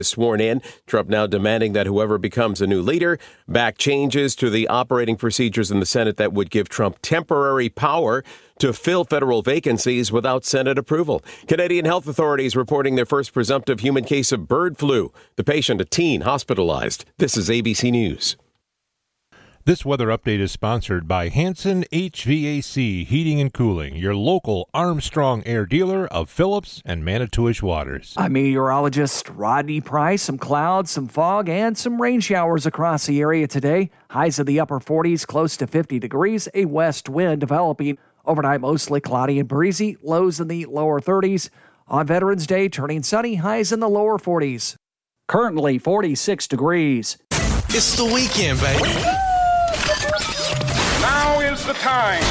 sworn in. Trump now demanding that whoever becomes a new leader back changes to the operating procedures in the Senate that would give Trump temporary power to fill federal vacancies without Senate approval. Canadian health authorities reporting their first presumptive human case of bird flu. The patient, a teen, hospitalized. This is ABC News. This weather update is sponsored by Hanson HVAC Heating and Cooling, your local Armstrong Air dealer of Phillips and Manitowish Waters. I'm meteorologist Rodney Price. Some clouds, some fog, and some rain showers across the area today. Highs in the upper 40s, close to 50 degrees. A west wind developing. Overnight, mostly cloudy and breezy. Lows in the lower 30s. On Veterans Day, turning sunny. Highs in the lower 40s. Currently 46 degrees. It's the weekend, baby. Now is the time.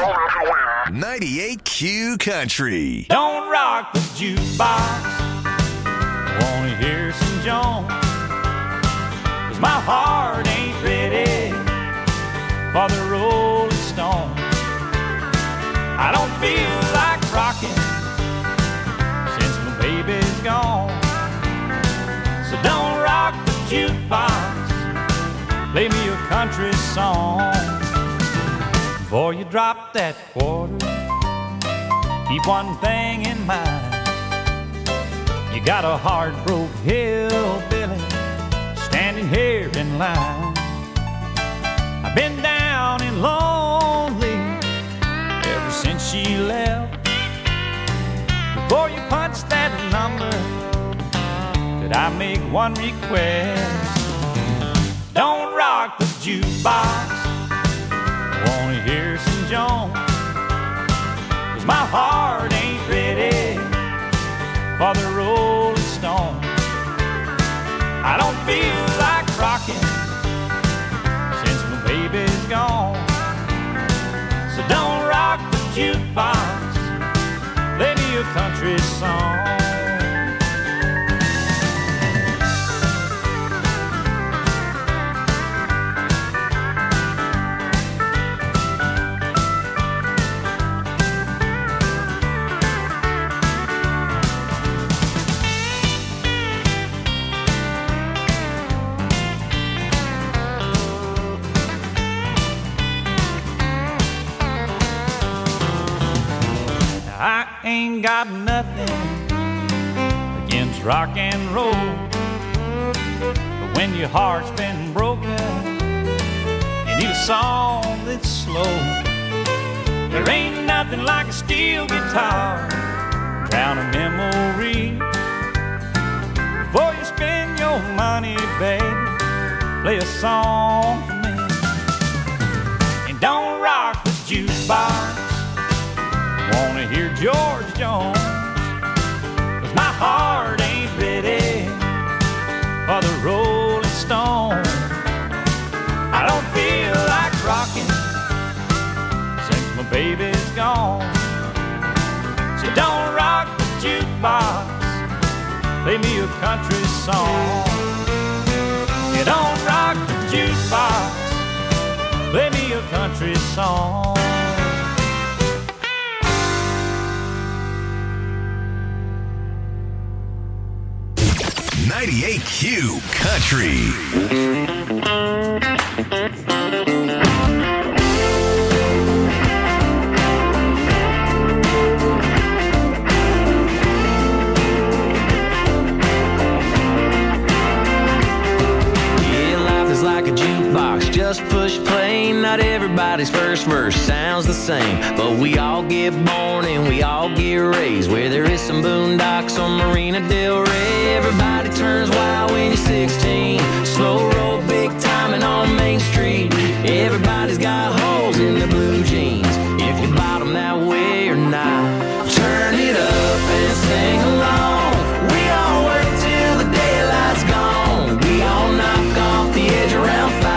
98Q Country. Don't rock the jukebox. Wanna hear some Jones? 'Cause my heart ain't ready for the Rolling Stones. I don't feel like rocking since my baby's gone. So don't rock the jukebox. Play me a country song. Before you drop that quarter, keep one thing in mind. You got a heart-broke hillbilly standing here in line. I've been down and lonely ever since she left. Before you punch that number, could I make one request? Don't rock the jukebox. Wanna hear some Jones? 'Cause my heart ain't ready for the Rolling Stones. I don't feel like rocking since my baby's gone. So don't rock the jukebox. Play me a country song. I ain't got nothing against rock and roll, but when your heart's been broken, you need a song that's slow. There ain't nothing like a steel guitar, drown a memory. Before you spend your money, baby, play a song for me. And don't rock the jukebox. Wanna hear George Jones? 'Cause my heart ain't ready for the Rolling Stones. I don't feel like rocking since my baby's gone. So don't rock the jukebox. Play me a country song. You don't rock the jukebox. Play me a country song. 98Q Country. Just push play, not everybody's first verse sounds the same, but we all get born and we all get raised where there is some boondocks on Marina Del Rey. Everybody turns wild when you're 16, slow roll, big timing on Main Street. Everybody's got holes in their blue jeans, if you bottom that way or not. Turn it up and sing along. We all work till the daylight's gone. We all knock off the edge around 5.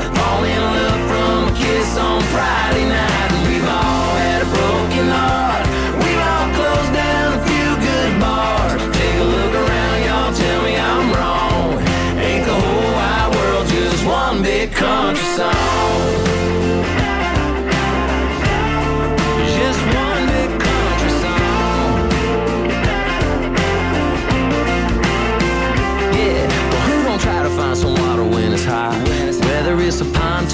On Friday night, and we've all had a broken heart. We've all closed down a few good bars. Take a look around, y'all, tell me I'm wrong. Ain't the whole wide world just one big country song? Just one big country song. Yeah.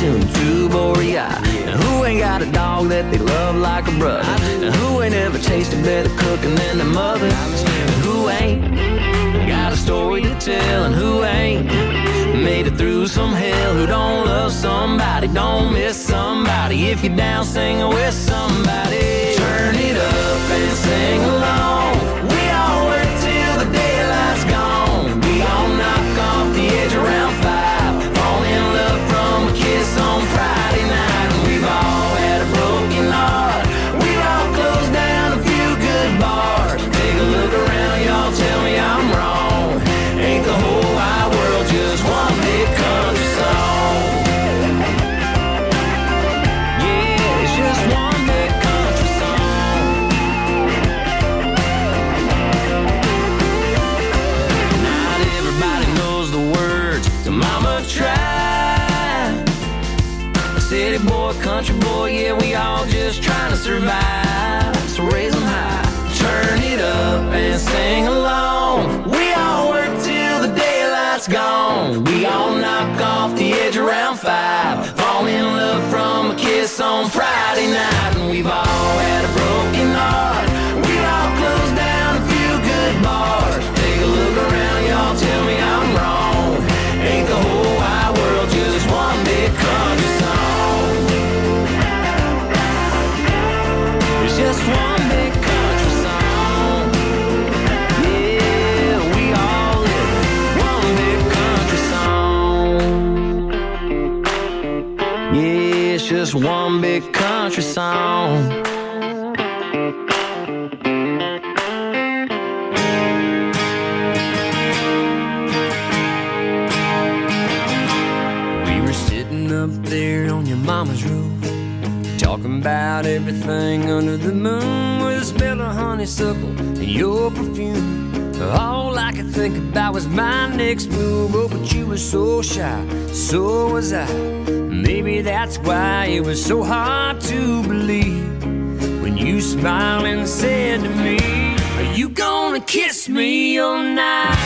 soon to Borea. And who ain't got a dog that they love like a brother? And who ain't ever tasted better cooking than their mother? And who ain't got a story to tell? And who ain't made it through some hell? Who don't love somebody, don't miss somebody? If you're down singing with somebody, turn it up and sing along. We all work till the daylight's gone. We all knock off the edge around 5. Fall in love from a kiss on Friday night. And we've all had a broken heart. We've all closed down a few good bars. Take a look around, y'all, tell me I'm wrong. Ain't the whole wide world just one big country song? Yeah, it's just one big country song. Not everybody knows the words to Mama Tried. A city boy, country boy, yeah, we all just trying to survive. So raise them high, turn it up and sing along. We all work till the daylight's gone. We all knock off the edge around 5. Fall in love from a kiss on Friday night. And we've all had a broken heart. We've all closed down a few good bars. Take a look around, y'all, tell me I'm wrong. Ain't the whole wide world just one big country song? It's just one big country song. Yeah, we all live one big country song. Yeah, it's just one big country song. We were sitting up there on your mama's roof, talking about everything under the moon, with the smell of honeysuckle and your perfume. All I could think about was my next move. Oh, but you were so shy, so was I. Maybe that's why it was so hard to believe when you smiled and said to me, are you gonna kiss me all night?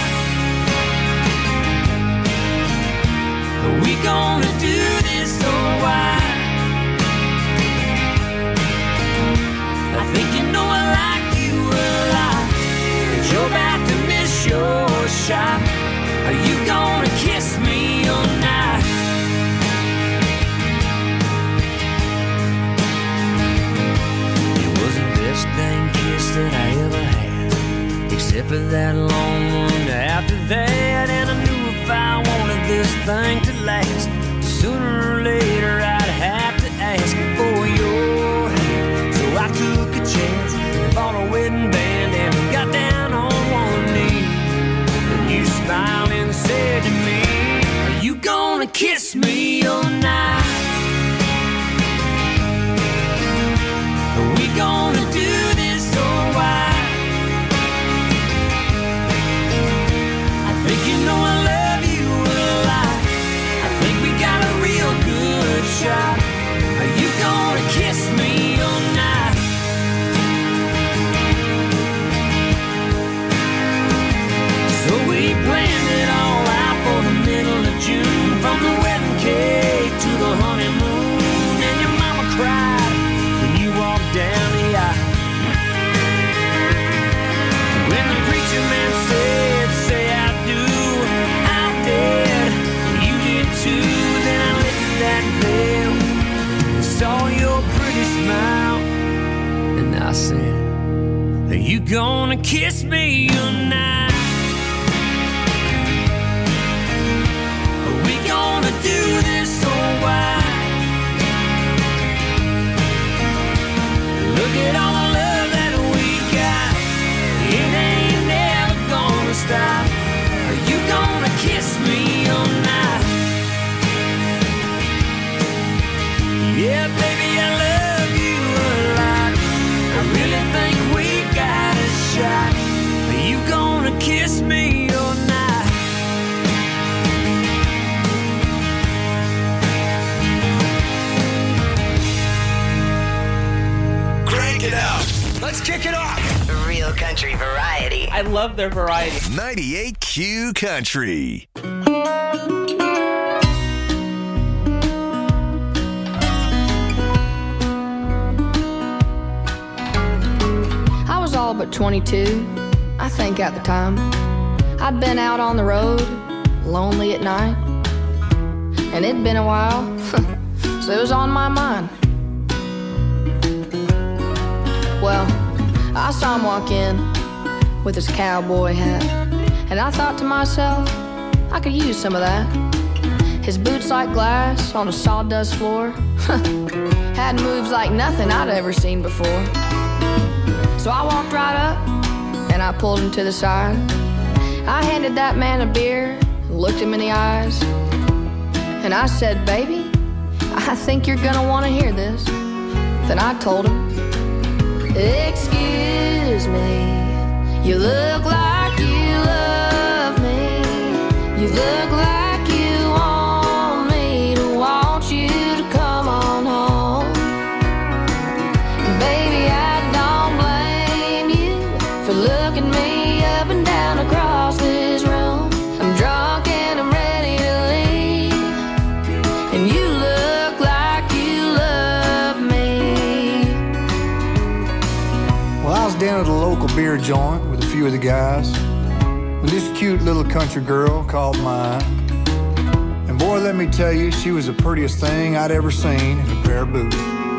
Are we gonna do this or why? I think you know I like you a lot, but you're about to miss your shot. Are you gonna kiss me all night? It was the best dang kiss that I ever had, except for that long one after that. And I knew if I wanted this thing to last, sooner or later I'd have to ask for your hand. So I took a chance and bought a wedding band and got down on one knee. And you smiled and said to me, are you gonna kiss me all night? Are we gonna do this or why? I think you know I love you a lot. I think we got a real good shot. Are you gonna kiss me all night? So we planned it all out for the middle of June, from the wedding cake to the honeymoon. And your mama cried when you walked down the aisle. When the preacher man said, say I do, I did. You did too. Then I lifted that veil and saw your pretty smile, and I said, are you gonna kiss me all night? Are we gonna do this or why? Look at all the love that we got, it ain't never gonna stop. Are you gonna kiss me all night? Yeah, baby, I love you a lot. I really think we got a shot. Are you gonna kiss me all night? Crank it up. Let's kick it off. Real country variety. I love their variety. 98Q Country. all but 22, I think at the time. I'd been out on the road, lonely at night, and it'd been a while, so it was on my mind. Well, I saw him walk in with his cowboy hat, and I thought to myself, I could use some of that. His boots like glass on a sawdust floor had moves like nothing I'd ever seen before. So I walked right up and I pulled him to the side. I handed that man a beer and looked him in the eyes, and I said, baby, I think you're gonna want to hear this. Then I told him, excuse me, you look like you love me. You look like you want me to want you to come on home. Baby, I don't blame you for looking me up and down across this room. I'm drunk and I'm ready to leave, and you look like you love me. Well, I was down at a local beer joint with a few of the guys, with this cute little country girl called mine. And boy, let me tell you, she was the prettiest thing I'd ever seen in a pair of boots.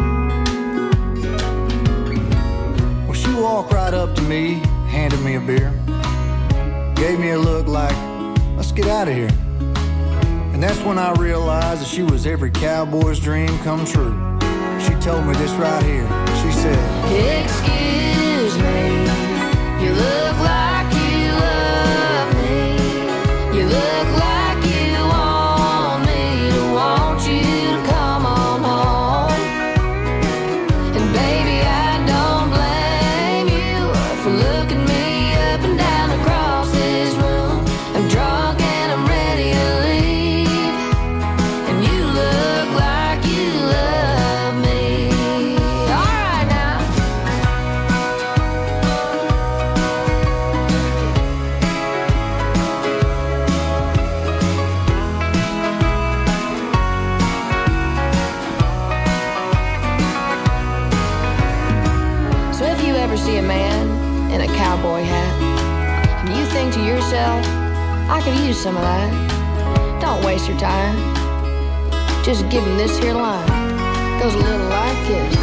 Well, she walked right up to me, handed me a beer, gave me a look like, let's get out of here. And that's when I realized that she was every cowboy's dream come true. She told me this right here. She said, excuse me, you look like you love me. You look like you want me to want you to come on home. And baby, I don't blame you for looking me up and down across this room. I'm drunk and I'm ready to leave, and you look like you love me. All right now. So if you ever see a man in a cowboy hat and you think to yourself, I could use some of that, don't waste your time. Just give him this here line. Goes a little like this.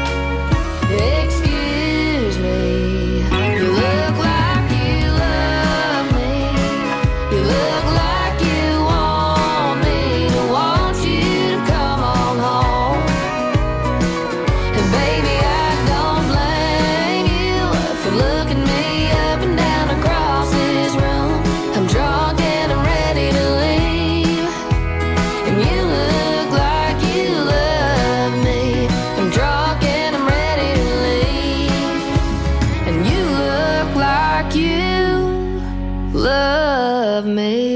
Excuse me, you look like you love me. You look like you want me to want you to come on home. And baby, I don't blame you for looking me up and down across this room. I'm drunk and I'm ready to leave, and you look like you love me. I'm drunk and I'm ready to leave, and you look like you love me.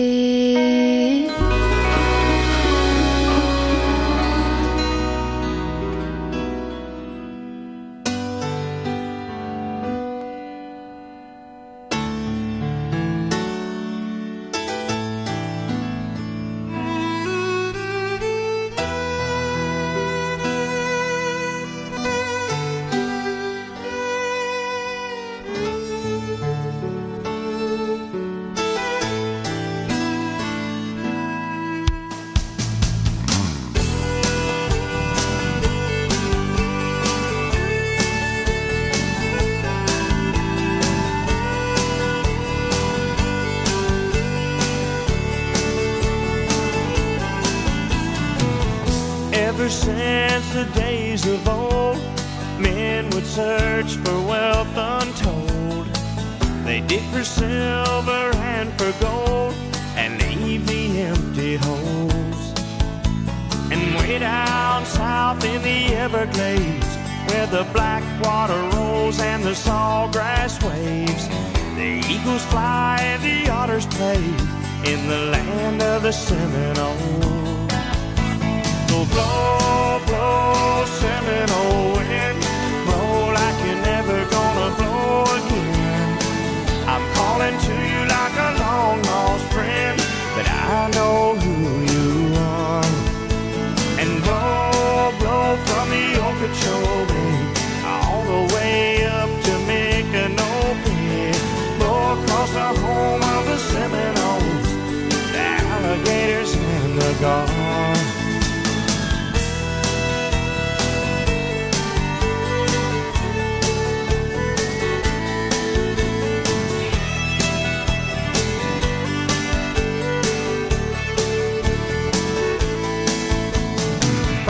Ever since the days of old, men would search for wealth untold. They dig for silver and for gold and leave the empty holes. And way down south in the Everglades, where the black water rolls and the sawgrass waves, the eagles fly and the otters play in the land of the Seminole. So blow, blow, Seminole wind, blow like you're never gonna blow again. I'm calling to you like a long lost friend, but I know who you are. And blow, blow from the Okeechobee all the way up to Micanopy.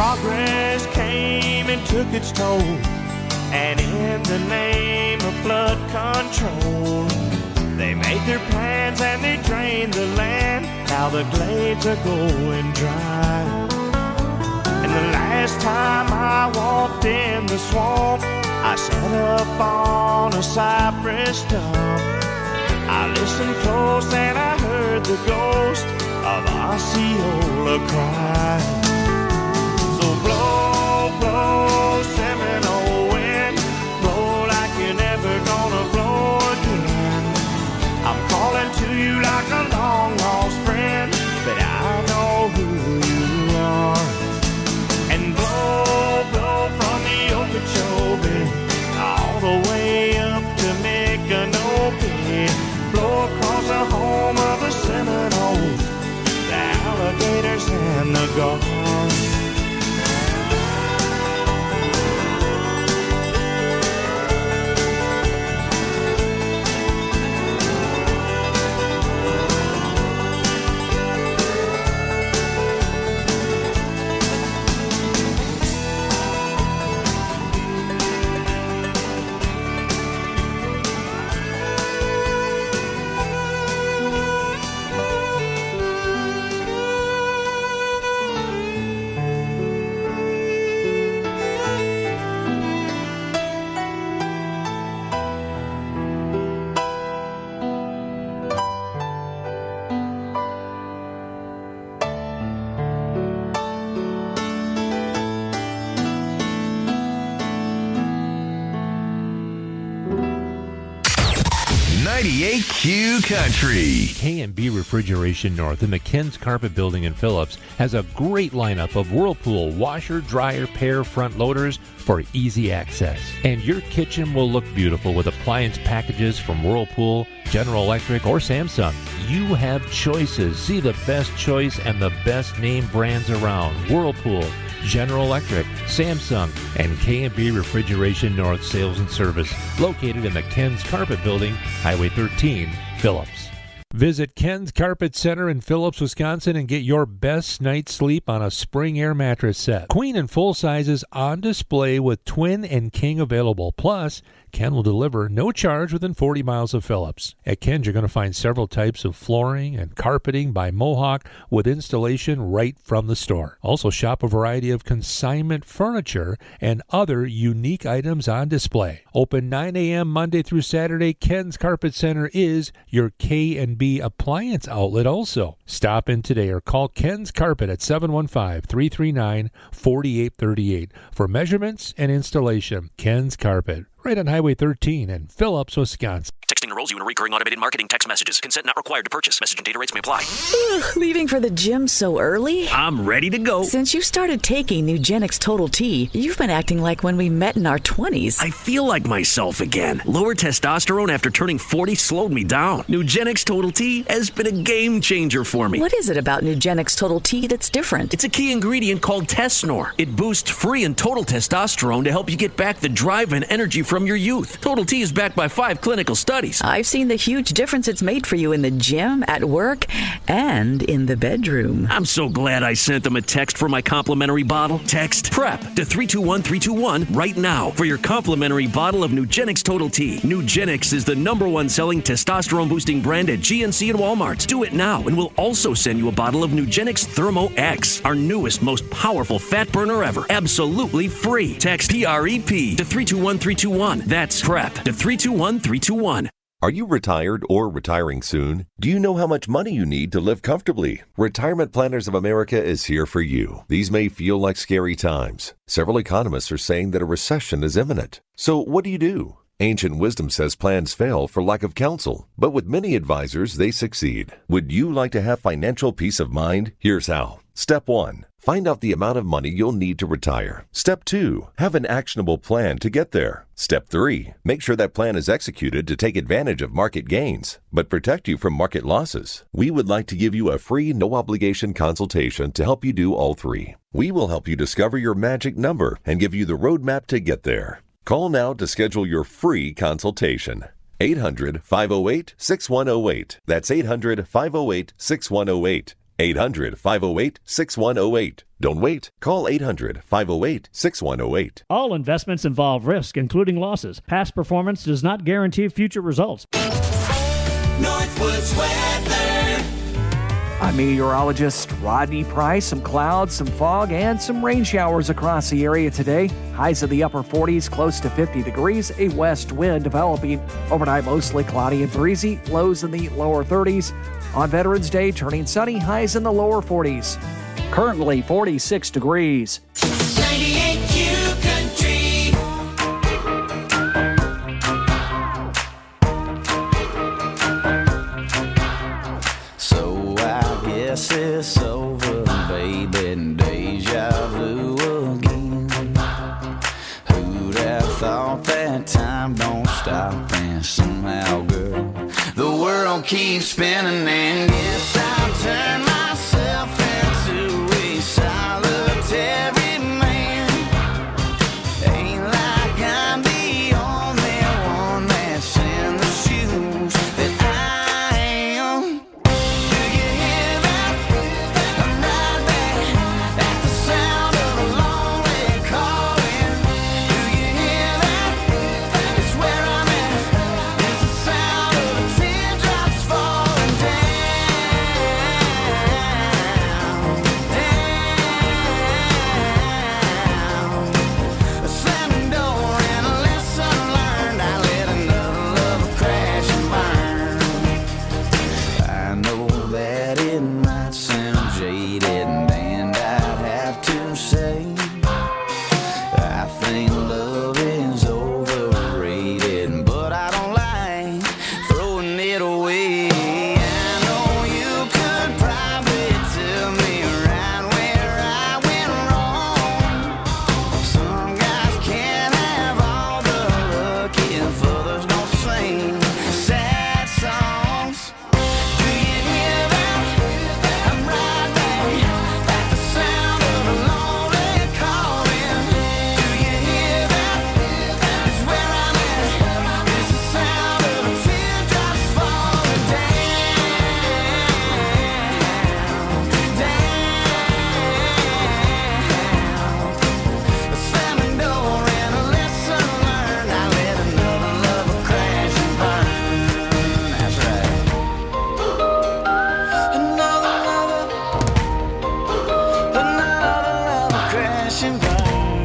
Progress came and took its toll, and in the name of flood control, they made their plans and they drained the land. Now the glades are going dry. And the last time I walked in the swamp, I sat up on a cypress stump. I listened close and I heard the ghost of Osceola cry. So blow, blow, Seminole wind, blow like you're never gonna blow again. I'm calling to you like a long-lost friend, but I know who you are. And blow, blow from the Okeechobee all the way up to Micanopy. Blow across the home of the Seminoles, the alligators and the gulls. Q Country. K&B Refrigeration North in the Ken's Carpet Building in Phillips has a great lineup of Whirlpool washer, dryer, pair front loaders for easy access. And your kitchen will look beautiful with appliance packages from Whirlpool, General Electric, or Samsung. You have choices. See the best choice and the best name brands around. Whirlpool, General Electric, Samsung, and K&B Refrigeration North Sales and Service, located in the Ken's Carpet Building, Highway 13, Phillips. Visit Ken's Carpet Center in Phillips, Wisconsin, and get your best night's sleep on a Spring Air mattress set. Queen and full sizes on display with twin and king available. Plus, Ken will deliver no charge within 40 miles of Phillips. At Ken's, you're going to find several types of flooring and carpeting by Mohawk with installation right from the store. Also, shop a variety of consignment furniture and other unique items on display. Open 9 a.m. Monday through Saturday, Ken's Carpet Center is your K&B appliance outlet also. Stop in today or call Ken's Carpet at 715-339-4838 for measurements and installation. Ken's Carpet, right on Highway 13 in Phillips, Wisconsin. Texting enrolls you in recurring automated marketing text messages. Consent not required to purchase. Message and data rates may apply. Ugh, leaving for the gym so early? I'm ready to go. Since you started taking Nugenix Total T, you've been acting like when we met in our 20s. I feel like myself again. Lower testosterone after turning 40 slowed me down. Nugenix Total T has been a game changer for me. What is it about Nugenix Total T that's different? It's a key ingredient called Tesnor. It boosts free and total testosterone to help you get back the drive and energy from your youth. Total T is backed by 5 clinical studies. I've seen the huge difference it's made for you in the gym, at work, and in the bedroom. I'm so glad I sent them a text for my complimentary bottle. Text PREP to 321321 right now for your complimentary bottle of Nugenix Total T. Nugenix is the #1 selling testosterone boosting brand at GNC and Walmart. Do it now and we'll also send you a bottle of Nugenix Thermo X, our newest, most powerful fat burner ever. Absolutely free. Text PREP to 321321. That's PREP to 321321. Are you retired or retiring soon? Do you know how much money you need to live comfortably? Retirement Planners of America is here for you. These may feel like scary times. Several economists are saying that a recession is imminent. So what do? Ancient wisdom says plans fail for lack of counsel, but with many advisors, they succeed. Would you like to have financial peace of mind? Here's how. Step 1. Find out the amount of money you'll need to retire. Step 2. Have an actionable plan to get there. Step 3. Make sure that plan is executed to take advantage of market gains, but protect you from market losses. We would like to give you a free, no-obligation consultation to help you do all three. We will help you discover your magic number and give you the roadmap to get there. Call now to schedule your free consultation. 800-508-6108. That's 800-508-6108. 800-508-6108. Don't wait. Call 800-508-6108. All investments involve risk, including losses. Past performance does not guarantee future results. Northwoods weather. I'm meteorologist Rodney Price. Some clouds, some fog, and some rain showers across the area today. Highs in the upper 40s, close to 50 degrees. A west wind developing. Overnight, mostly cloudy and breezy. Lows in the lower 30s. On Veterans Day, turning sunny. Highs in the lower 40s. Currently 46 degrees. 98Q Country. So I guess it's over, baby, deja vu again. Who'd have thought that time don't stop, and somehow, girl, the world keeps spinning, and yes, I'll turn myself into a solitary man. Ain't like I'm the only one that's in the shoes that I am. Do you hear that? I'm right back at the sound of a lonely calling. Do you hear that? It's where I'm at. It's the sound of the teardrops falling down. A slamming door and a lesson learned. I let another love crash and burn. I know that it might sound jaded, and I'd have to say I think love is overrated, but I don't like throwing it away. I know you could probably tell me right where I went wrong. Some guys can't have all the luck if others don't sing sad songs. Do you hear that? I'm right back at the sound of a lonely calling. Do you hear that? It's where I'm at. It's the sound of the teardrops falling down. A slamming door and a lesson learned. I let another lover crash and burn. That's right. Another lover crash and burn.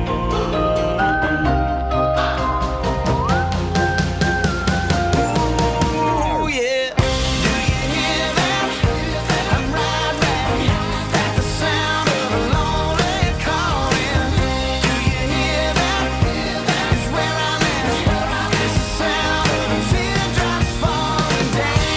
Ooh, yeah. Do you hear that? I'm right back at the sound of a lonely calling. Do you hear that? It's where I'm at. It's the sound of the teardrops falling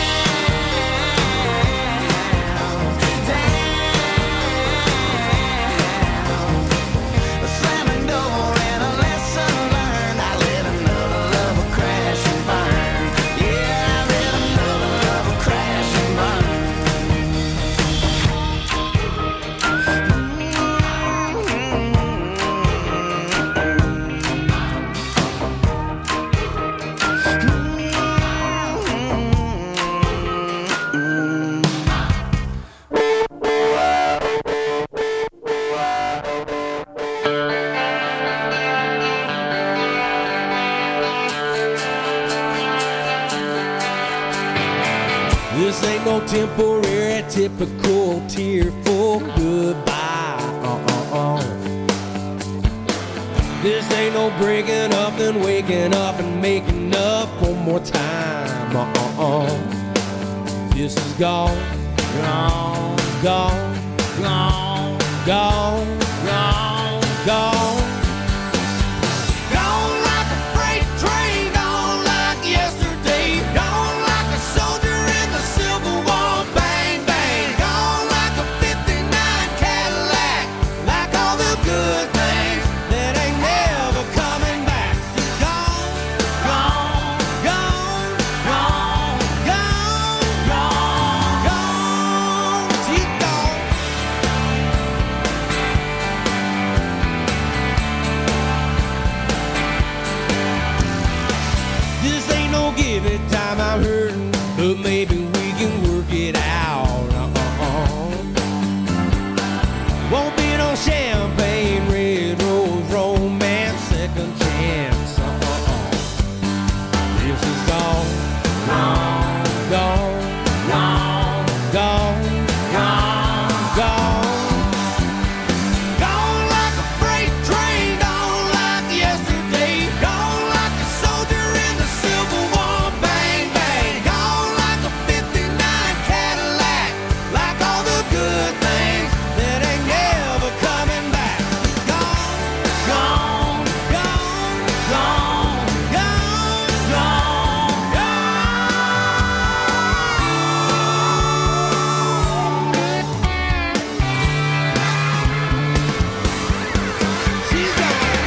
down. A slamming door and a lesson learned. I let another lover crash and burn. Yeah, I let another lover crash and burn. This ain't no temporary, typical, tearful goodbye. This ain't no breaking up and waking up and making up one more time. This is gone, gone, gone, gone, gone, gone, gone. Gone like a freight train, gone like yesterday, gone like a soldier in the Civil War. Bang, bang, gone like a 59 Cadillac, like all the good things that ain't never coming back. Gone, gone, gone, gone, gone, gone, gone. She's gone. gone. Gone like a freight train, gone like yesterday. Gone like a soldier in the Civil War, bang, bang. Gone like a 59 Cadillac, like all the good things that ain't never coming back. Gone, gone, gone, gone, gone, gone, she's gone.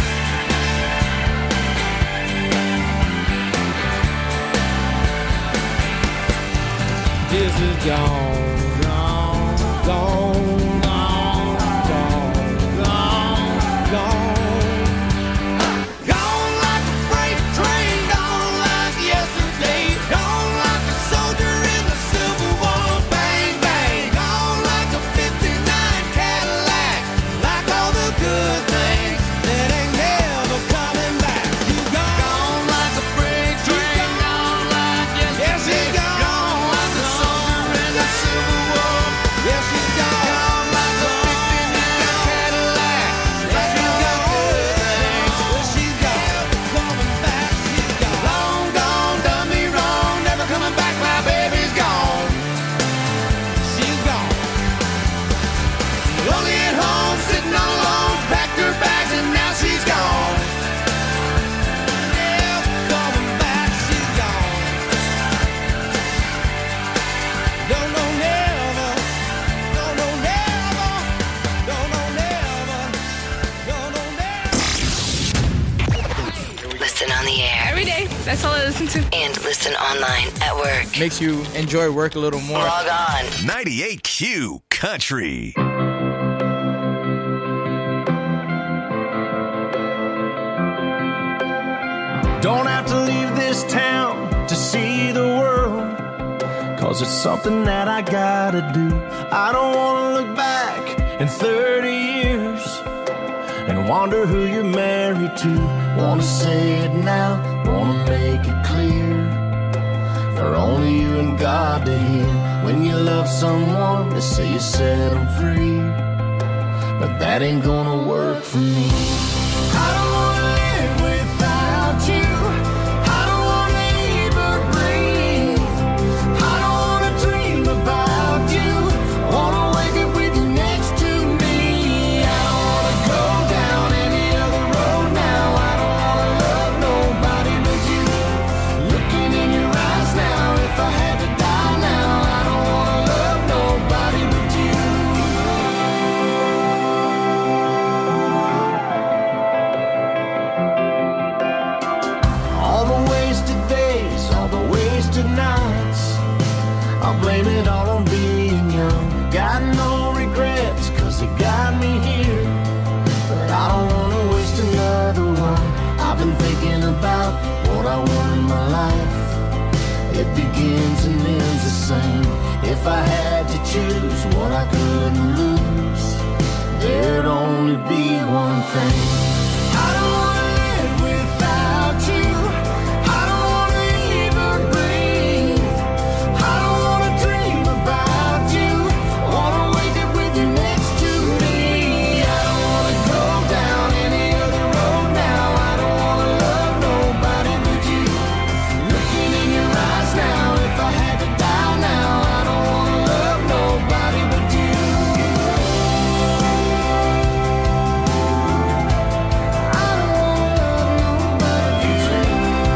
This is gone, gone, gone, gone, gone, gone, gone. Gone like a freight train, gone like yesterday. Gone like a soldier in the Civil War, bang, bang. Gone like a 59 Cadillac, like all the good things that ain't never coming back. You gone like a freight train, gone like yesterday. Yes, she's gone like a soldier in the Civil War. Yes, she's gone like a 59 Cadillac, like all the good things. Well, she's gone, coming back. She's gone. Long gone, done me wrong, never coming back. My baby's gone. She's gone. Lonely at home, sitting all alone, packed her bags and now she's gone. Never coming back. She's gone. Don't know never. Don't know never. Don't know never. Don't know never. Listen on the air. Every day. That's all I listen to. And listen online at work. Makes you enjoy work a little more. Log on. 98Q Country. Don't have to leave this town to see the world, 'cause it's something that I gotta do. I don't wanna look back in 30 years and wonder who you're married to. Wanna say it now, wanna make it clear, for only you and God to hear. When you love someone, they say you set them free, but that ain't gonna work for me. I don't wanna live without you. I don't wanna even breathe. I don't wanna dream about you. I wanna wake up with you next to me. I don't wanna go down any other road now. I don't wanna love nobody but you. Looking in your eyes now, if I had to die now, I don't wanna love nobody but you. All the wasted days, all the wasted nights, I'll blame it all on being young. Got no regrets, 'cause it got me here, but I don't wanna waste another one. I've been thinking about what I want in my life. It begins and ends the same. If I had to choose what I couldn't lose, there'd only be one thing. I don't wanna live without you. I don't wanna even breathe. I don't wanna dream about you. I wanna wake up with you next to me. I don't wanna go down any other road now. I don't wanna love nobody but you. Looking in your eyes now, if I had to die now, I don't wanna love nobody but you. I don't wanna love nobody but you.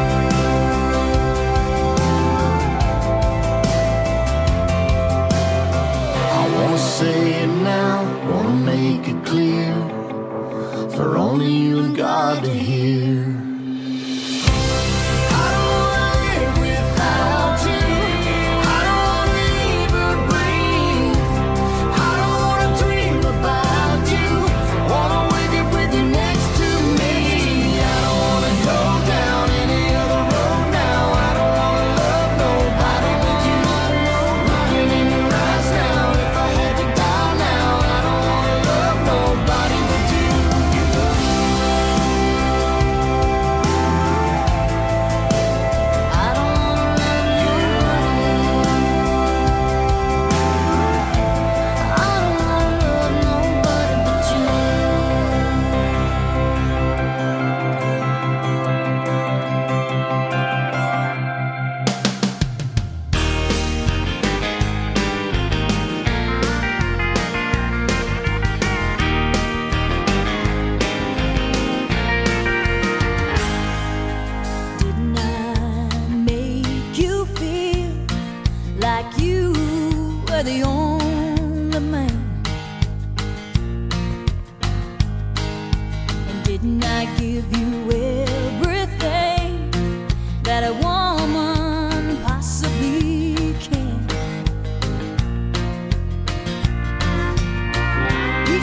I wanna say it now, wanna make it clear, for only you and God to hear. I don't wanna live without you. I don't wanna even breathe. I don't wanna dream about you. Wanna wake up with you next to me. I don't wanna go down any other road now. I don't wanna love nobody but you. Looking in your eyes now, if I had to die now, I don't wanna love nobody but you.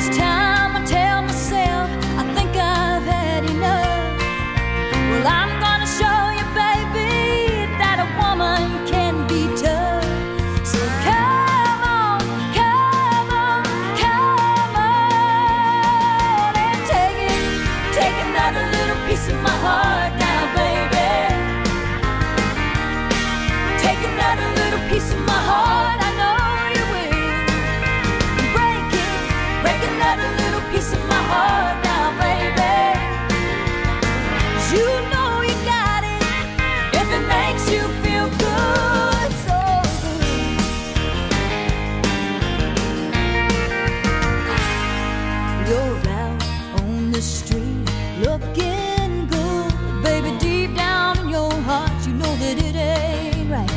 Each time I tell myself I think I've had enough. Well, I'm gonna show you, baby, that a woman can be tough. So come on, come on, come on, and take another little piece of my heart now, baby. Take another little piece of my heart, I know you will. Break another little piece of my heart now, baby. 'Cause you know you got it if it makes you feel good, so good. You're out on the street looking good, baby. Deep down in your heart, you know that it ain't right.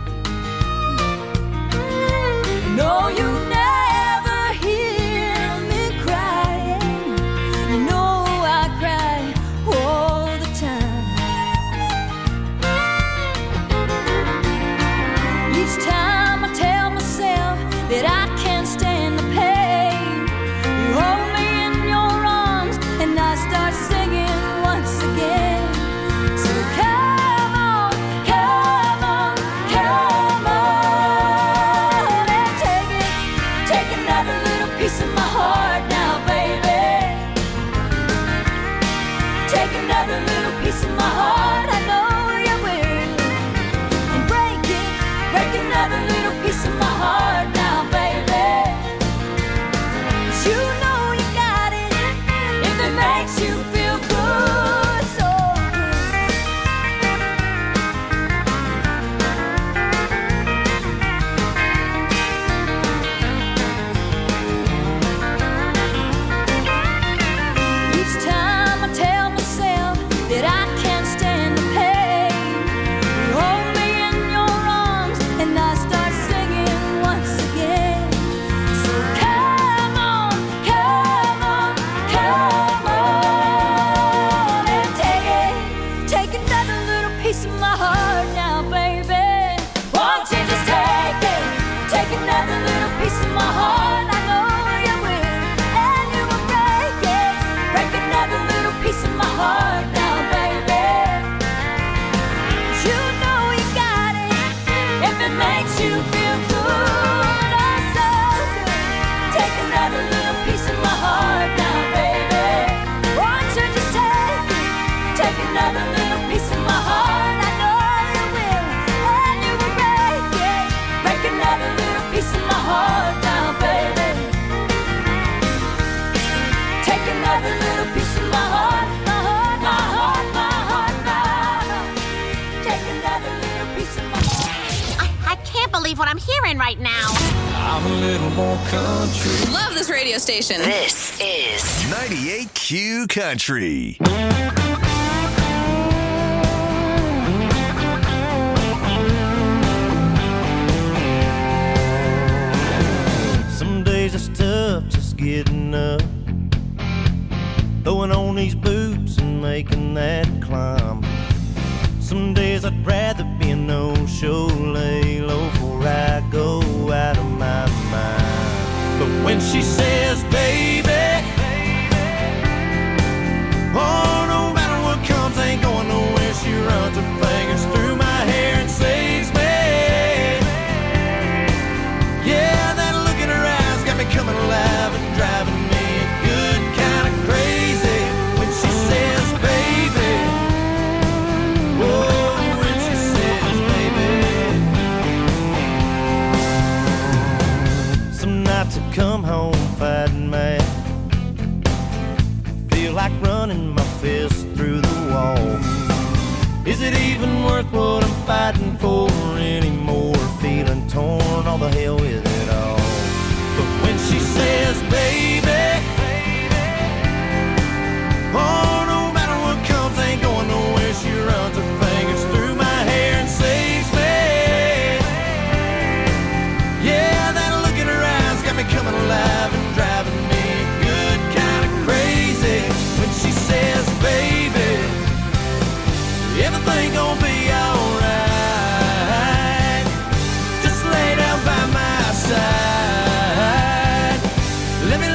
No, you never hear me crying. You know I cry all the time. Each time I tell myself that I can't stand the pain, you hold me in your arms and I start singing once again. So come on, come on, come on, and take another little piece of my heart now, baby. Take another little piece of my heart, I know you will. And break another little piece of my heart now, baby. 'Cause you know you got it if it makes you feel good, so good. Each time I tell myself that I can't stand the pain, you hold me in your arms and I start singing once again. So come on, come on, come on, and take another little piece of my heart now, baby. Won't you just take another little piece of my heart? I know you will, and you will break another little piece of my heart now, baby. 'Cause you know you got it if it makes you feel good, oh so good. Take another little piece of my heart now, baby. Won't you just take another little piece of my heart? I know you will, and you will break another little piece of my heart now, baby. Take another little piece of my heart, my heart, my heart, my heart, my heart. Take another little piece of my heart. I can't believe what I'm hearing right now. I'm a little more country. Love this radio station. This is 98Q Country. Some days it's tough just getting up, throwing on these boots and making that climb. Some days I'd rather be a no-show, lay low before I go out of my mind. But when she says, baby, oh, no matter what comes, ain't going nowhere. She runs her fingers through my hair and saves me. Yeah, that look in her eyes got me coming alive and driving me good kind of crazy. When she says, baby, oh, when she says, baby. Some nights I come home fighting mad, feel like running my fist through the wall. Is it even worth what I'm fighting for anymore? Feeling torn, all the hell with it all. But when she says, baby, oh, no matter what comes, ain't going nowhere. She runs her fingers through my hair and saves me. Yeah, that look in her eyes got me coming alive and driving me good kind of crazy. When she says, baby, everything gonna be alright. Just lay down by my side. Let me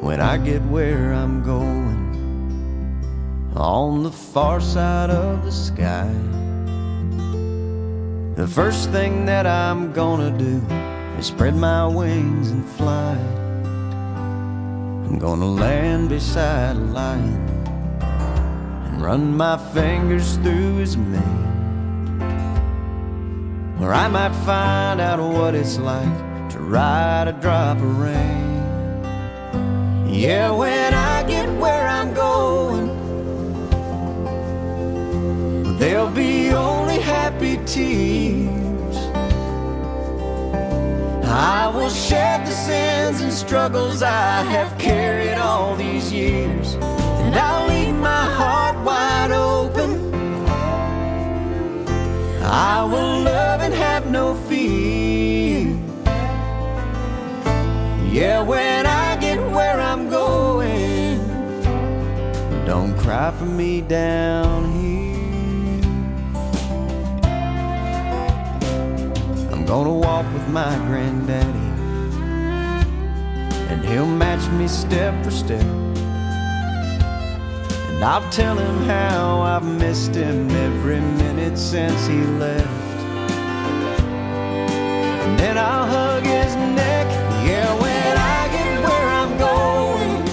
when I get where I'm going, on the far side of the sky, the first thing that I'm gonna do is spread my wings and fly. I'm gonna land beside a lion and run my fingers through his mane, where I might find out what it's like to ride a drop of rain. Yeah, when I get where I'm going, there'll be only happy tears. I will shed the sins and struggles I have carried all these years, and I'll leave my heart wide open. I will love and have no fear. Yeah, when I get where I'm going, don't cry for me down here. I'm gonna walk with my granddaddy, and he'll match me step for step, and I'll tell him how I've missed him every minute since he left. And then I'll hug his neck. Yeah, when I get where I'm going,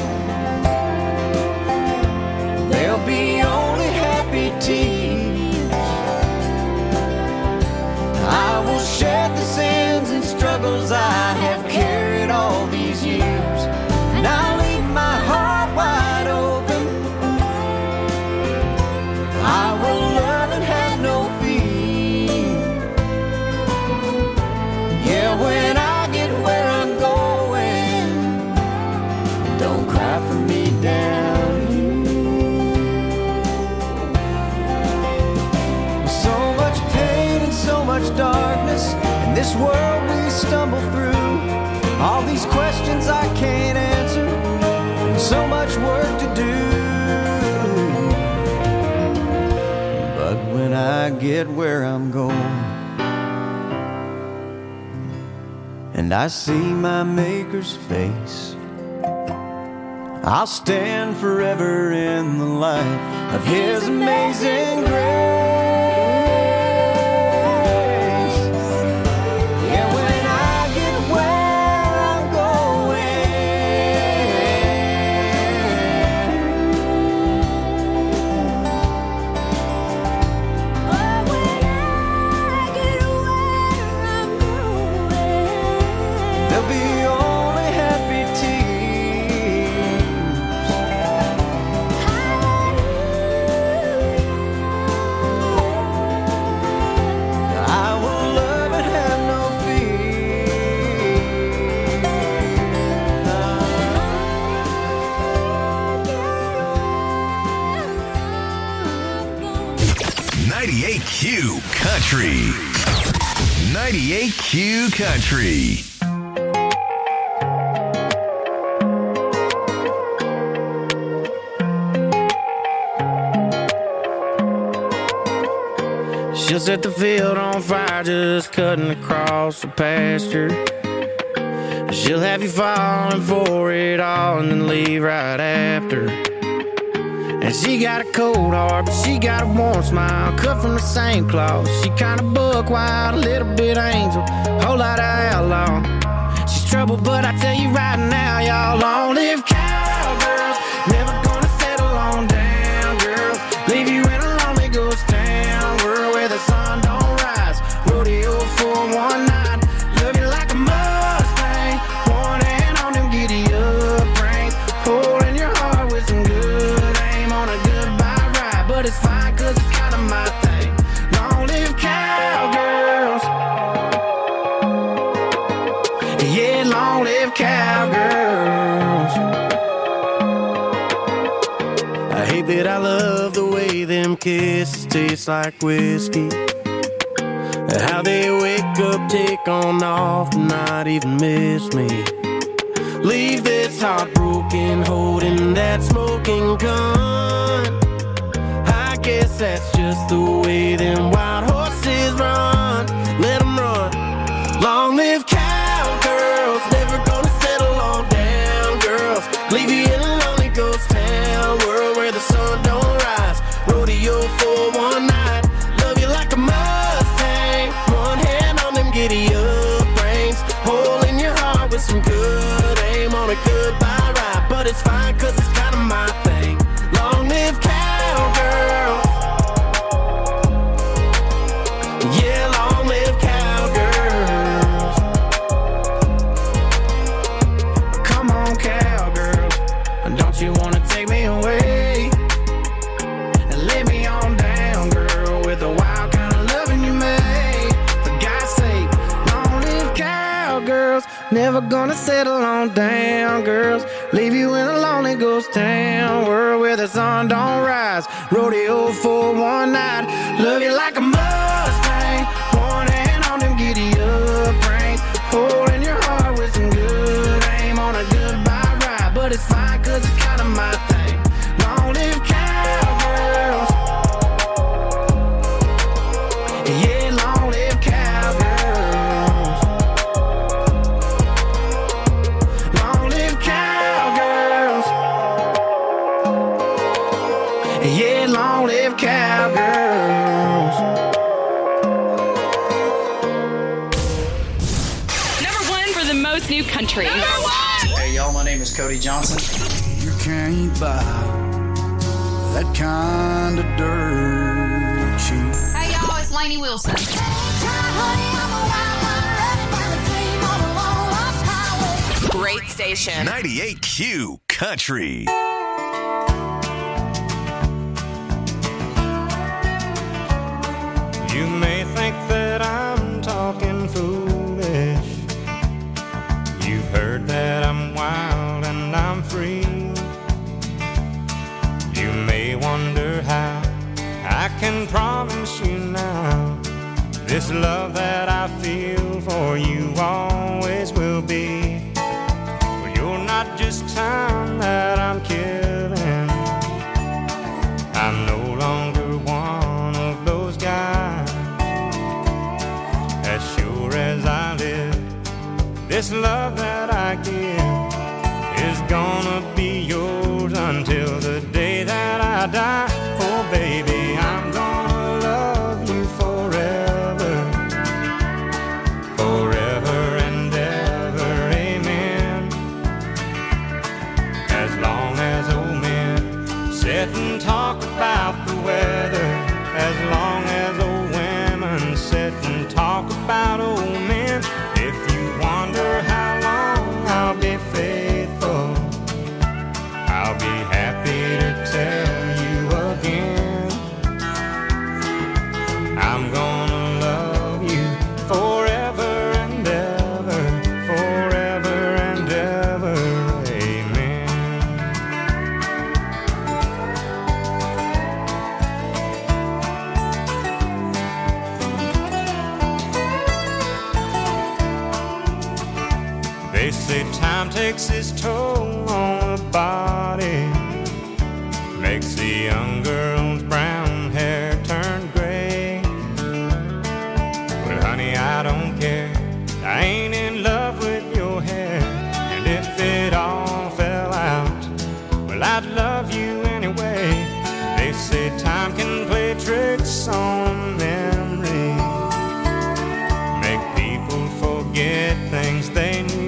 there'll be only happy tears. I will shed the sins and struggles I have carried all these years, and I'll leave my heart wide open. I will love and have no fear. Yeah, when I get where I'm going, don't cry for me down here. So much pain and so much darkness in this world we stumble through. All these questions I can't answer, and so much work to do. But when I get where I'm going, and I see my Maker's face, I'll stand forever in the light of His amazing grace. Yeah, when I get where I'm there'll be only happy tears. I will love and have no fear. 98Q Country. 98Q Country. She'll set the field on fire just cutting across the pasture. She'll have you falling for it all and then leave right after. And she got a cold heart, but she got a warm smile, cut from the same cloth. She kinda buck wild, a little bit angel, whole lot of outlaw. She's trouble, but I tell you right now, y'all, long live cowgirls. Never gonna settle on down, girls. Leave you in a lonely ghost town, world where the sun don't rise. Rodeo for one night, love you like a Mustang. One hand on them giddy up reins, holding your heart with some good aim on a goodbye ride. But it's fine, cause it's kinda my thing. Long live cowgirls. Yeah, long live cowgirls. I hate that I love the way them kisses taste like whiskey. How they wake up, take on off, and not even miss me. Leave this heartbroken, holding that smoking gun. I guess that's just the way them wild horses run. Let them run. Long live cowgirls, never gonna settle on down, girls. Leave Leave you in a lonely ghost town, world where the sun don't rise. Rodeo for one night, love you like a Mustang. One hand on them giddy up reins, hole in your heart with some good aim on a goodbye ride. But it's fine, cause it's kinda my thing. Long live cowgirl. Yeah, long live cowgirls. Come on, cowgirls, don't you wanna take me away and lay me on down, girl, with the wild kind of loving you made. For God's sake, long live cowgirls. Never gonna settle on down, girls. Leave you in a lonely ghost town, world where the sun don't rise. Rodeo for one night, love you like a Mustang. One hand on them giddy up reins, hole in your heart with some good aim on a goodbye ride. But it's fine, cause it's kinda my thing. Long live cowgirls. Yeah, long live cowgirls. Long live cowgirls. Yeah, long live cowgirls. Number one for the most new country. Hey y'all, my name is Cody Johnson. You can't buy that kind of dirt cheap. Hey y'all, it's Lainey Wilson. Great station. 98Q Country. You may think that I'm talking foolish. You've heard that I'm wild and I'm free. You may wonder how I can promise you now this love that I feel for you always will be. Well, you're not just time that I'm killing. I'm no longer one of those guys. As sure as I live, this love that I give is gonna be yours until the day that I die. Oh baby, I'm gonna love you forever, forever and ever, amen. As long as old men sit and talk about the weather, as long as old women sit and talk about old men. If you wonder how long I'll be faithful, I'll be happy to tell you again. I'm gonna love you forever and ever, forever and ever, amen. They say time takes its toll on the body, makes the young girl's brown hair turn gray. But honey, I don't care, I ain't in love with your hair. And if it all fell out, well, I'd love you anyway. They say time can play tricks on memory, make people forget things they knew.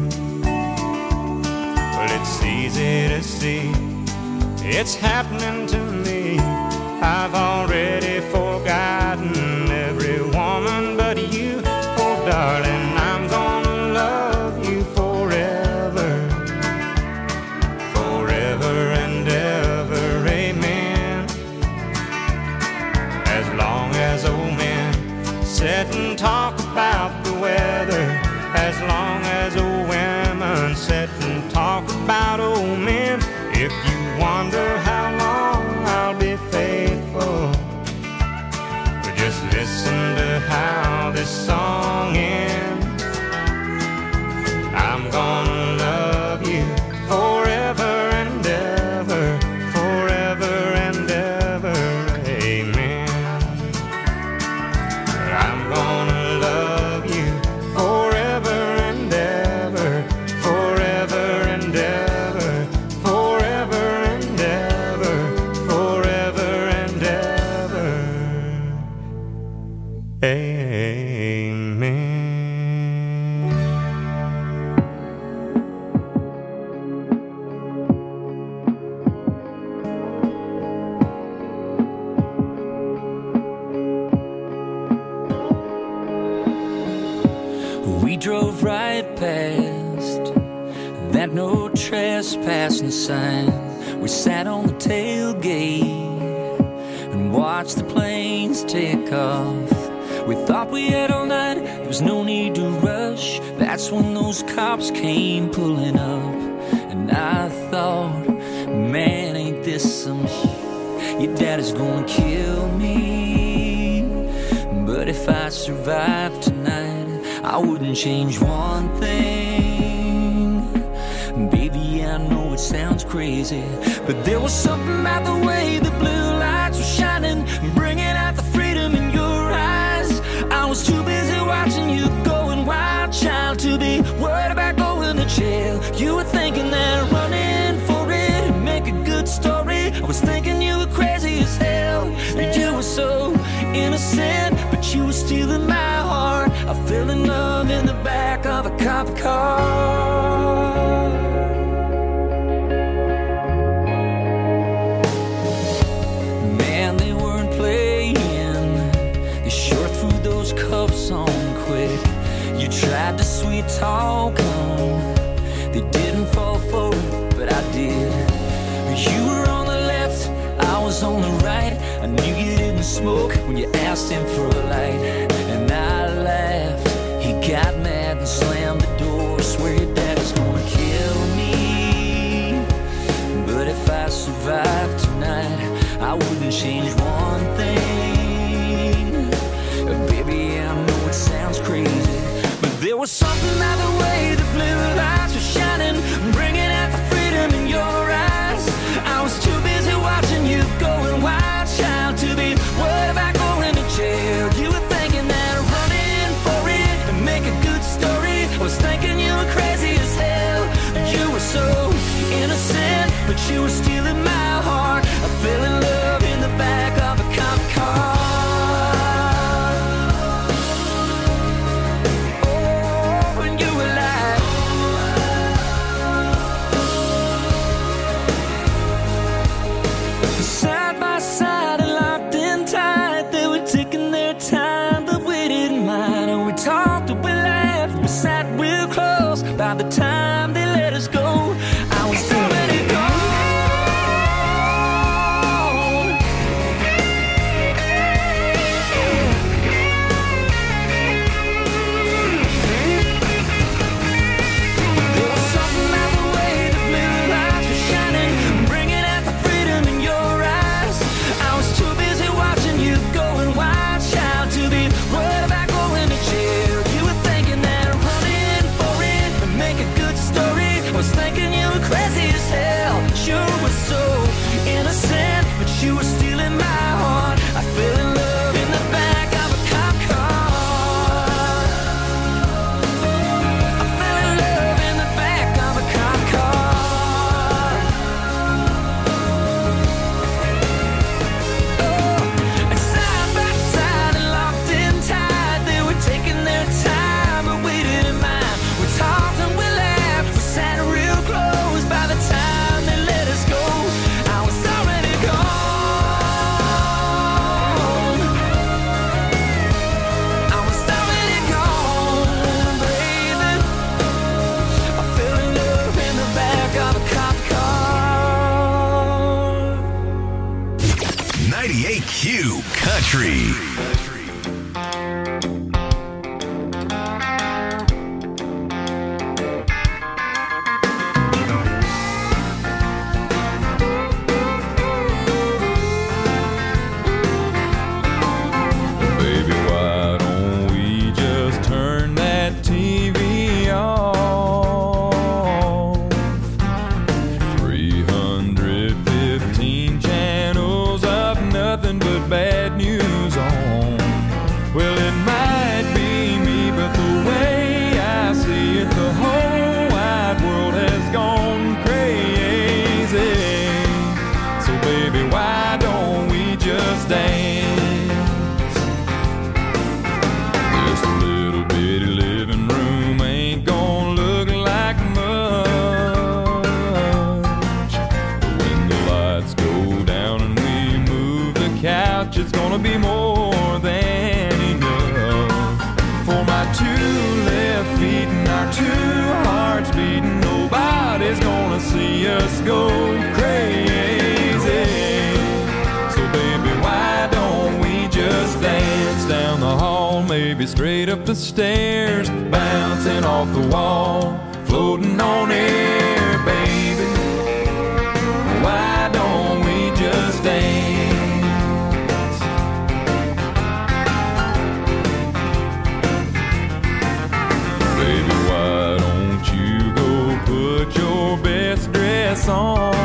Well, it's easy to see, it's happening to me. I've already forgotten every woman but you. Oh darling, I'm gonna love you forever, forever and ever, amen. As long as old men sit and talk about the weather, as long as old women sit and talk about old men. If you wonder how long I'll be faithful, well, just listen to how this song ends. I'm gonna love you forever and ever, forever and ever, amen. I'm gonna that no trespassing sign. We sat on the tailgate and watched the planes take off. We thought we had all night, there was no need to rush. That's when those cops came pulling up. And I thought, man, ain't this some shit? Your daddy's gonna kill me. But if I survive tonight, I wouldn't change one thing. Baby, I know it sounds crazy, but there was something about the way the blue lights were shining, bringing out the freedom in your eyes. I was too busy watching you going wild, child, to be worried about going to jail. You were thinking that running for it would make a good story. I was thinking you were crazy as hell. You were so innocent, but you were stealing my heart. I fell in love in the back of a cop car. Man, they weren't playing. They sure threw those cuffs on quick. You tried to sweet talk them. They didn't fall for it, but I did. You were on the left, I was on the right. I knew you didn't smoke when you asked him for a light. And I laughed. He got mad and slammed the door. Swear your daddy's gonna kill me. But if I survive tonight, I wouldn't change one thing. Baby, I know it sounds crazy, but there was something about the way the blue lights were shining, bringing out the freedom in your eyes. I was too busy watching you going wild, child, to be worried about going to jail. You were thinking that running for it would make a good story. I was thinking you were crazy as hell. You were so innocent, but you were stealing my heart. I fell in love in the back of a cop car. By the time they let us go, I was already gone. There was something about the way the blue lights were shining, bringing out the freedom in your eyes. I was too busy watching you going wild, child, to be worried about going to jail. You were thinking that running for it would make a good story. I was thinking you were crazy as hell. You were so innocent, but you were stealing my heart. I fell in love in the back of a cop car. I fell in love in the back of a cop car. Oh, and side by side and locked in tight, they were taking their time and waited in mine. We talked and we laughed, we sat real close. By the time they let us go, I was already gone. I was already gone, baby. I fell in love in the back of a cop car. 98Q Country. Baby, why don't we just turn that TV off? 315 channels of nothing but bad news on. Well, it might be me, but the way I see it, the whole wide world has gone crazy. So baby, why don't we just dance? This little bitty living room ain't gonna look like much. But when the lights go down and we move the couch, it's gonna be more than enough. For my two left feet and our two hearts beating, nobody go crazy. So baby, why don't we just dance down the hall, maybe straight up the stairs, bouncing off the wall, floating on air, baby. Why don't we just dance? Baby, why don't you go put your best dress on,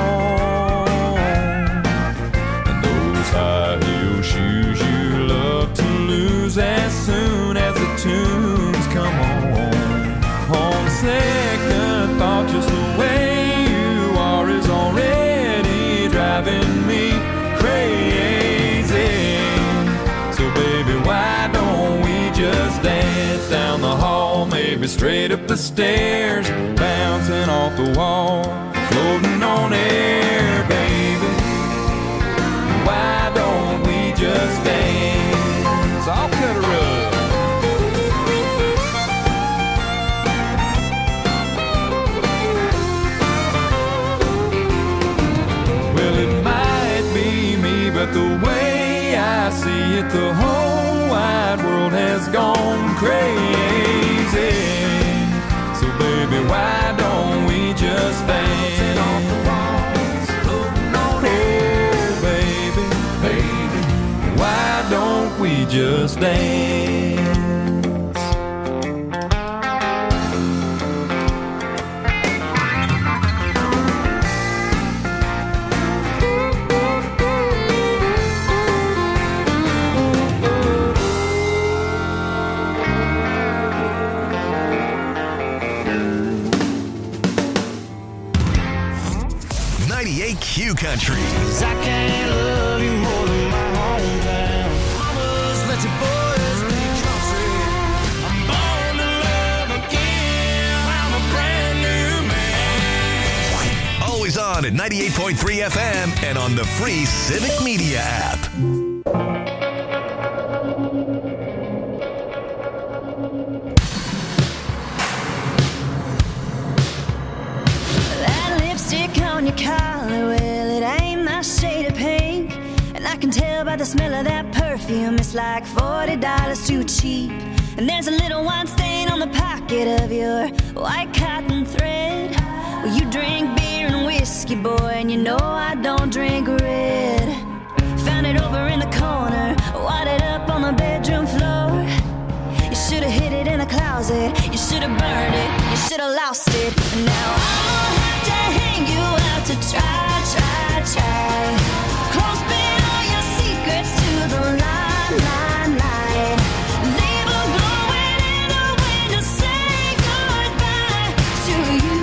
and those high heel shoes you love to lose as soon as the tunes come on. On second thought, just the way you are is already driving me crazy. So baby, why don't we just dance down the hall, maybe straight up the stairs, bouncing off the wall, floating on air, baby. Why don't we just dance? I'll cut a rug. But the way I see it, the whole wide world has gone crazy. So baby, why don't we just dance off the walls, floating on air, baby, baby. Why don't we just dance? Q Country. I can't love you more than my hometown. Mamas, let your boys be country. I'm born to love again. I'm a brand new man. Always on at 98.3 FM and on the free Civic Media app. That lipstick on your collar, well, it ain't my shade of pink. And I can tell by the smell of that perfume, it's like $40 too cheap. And there's a little wine stain on the pocket of your white cotton thread. Well, you drink beer and whiskey, boy, and you know I don't drink red. Found it over in the corner, wadded up on the bedroom floor. You should've hid it in a closet, you should've burned it, you should've lost it. And now I'll have to hang you out to try. Close bid all your secrets to the line. Leave a glowing in the wind to say goodbye to you.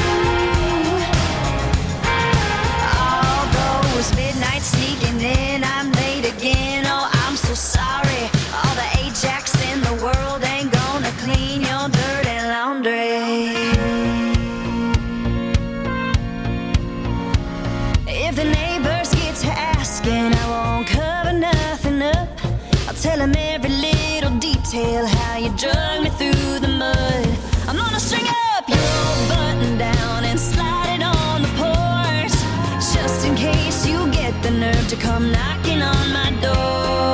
All those midnights sneaking in, I'm late again, oh I'm so sorry. All the Ajax in the world ain't gonna clean your dirty laundry. If the neighbors get to asking, I won't cover nothing up. I'll tell them every little detail, how you drug me through the mud. I'm gonna string up your old button down and slide it on the porch, just in case you get the nerve to come knocking on my door.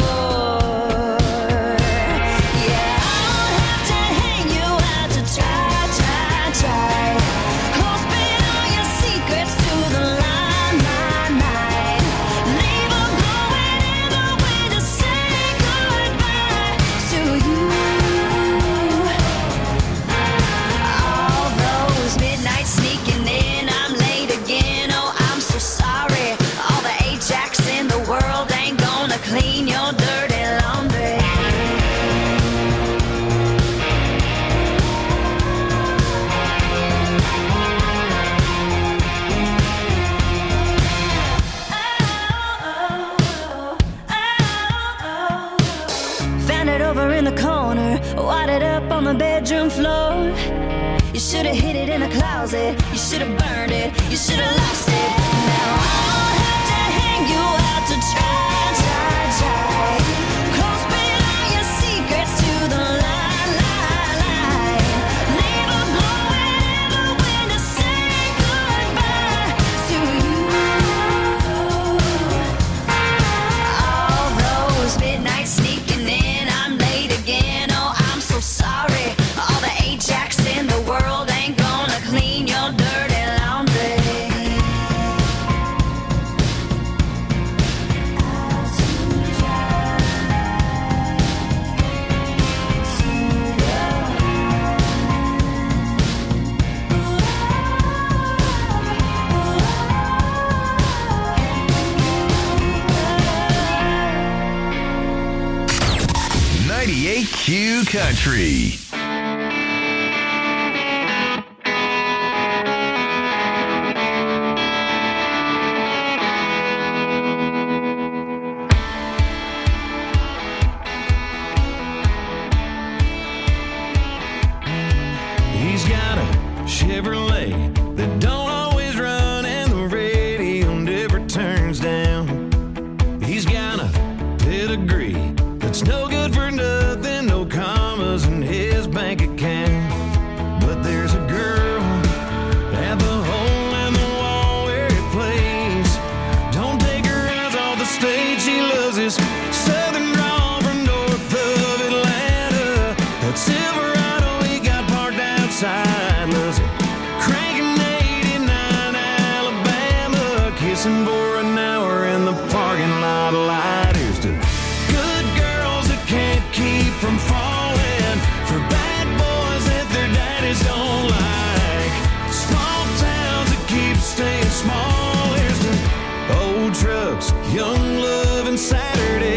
Yeah, I'll have to hang you out to try. Close bid all your secrets to the line. Leave a glowing in the wind to say goodbye to you. All those midnights sneaking in, I'm late again, oh I'm so sorry. All the Ajax in the world ain't gonna clean your dirty laundry. Found it over in the corner, wadded up on the bedroom floor. You should've hid it in a closet, you should've burned it, you should've lost it. Now I'll have to hang you out to try. Close bid all your secrets to the line. Leave a glowing in the wind to say goodbye to Country. He's got a Chevrolet that don't always run and the radio never turns down. He's got a pedigree that's no good for nothing, no commas in his bank account. But there's a girl at the hole in the wall where he plays. Don't take her eyes off the stage, she loves his southern drawl from north of Atlanta. That Silverado he got parked outside, loves it cranking 89 Alabama, kissing for an hour in the parking lot light. Here's to good girls that can't keep from falling, for bad boys that their daddies don't like, small towns that keep staying small. Here's to old trucks, young love, and Saturday.